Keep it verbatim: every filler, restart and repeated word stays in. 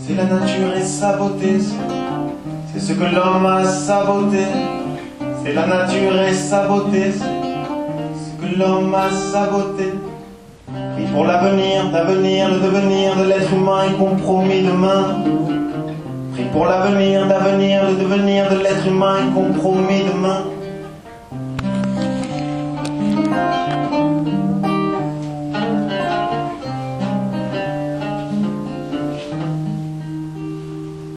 C'est la nature et sa beauté, c'est ce que l'homme a saboté. C'est la nature et sa beauté, c'est ce que l'homme a saboté. Prie pour l'avenir, d'avenir, le devenir de l'être humain est compromis demain. Prie pour l'avenir, d'avenir, le devenir de l'être humain est compromis demain.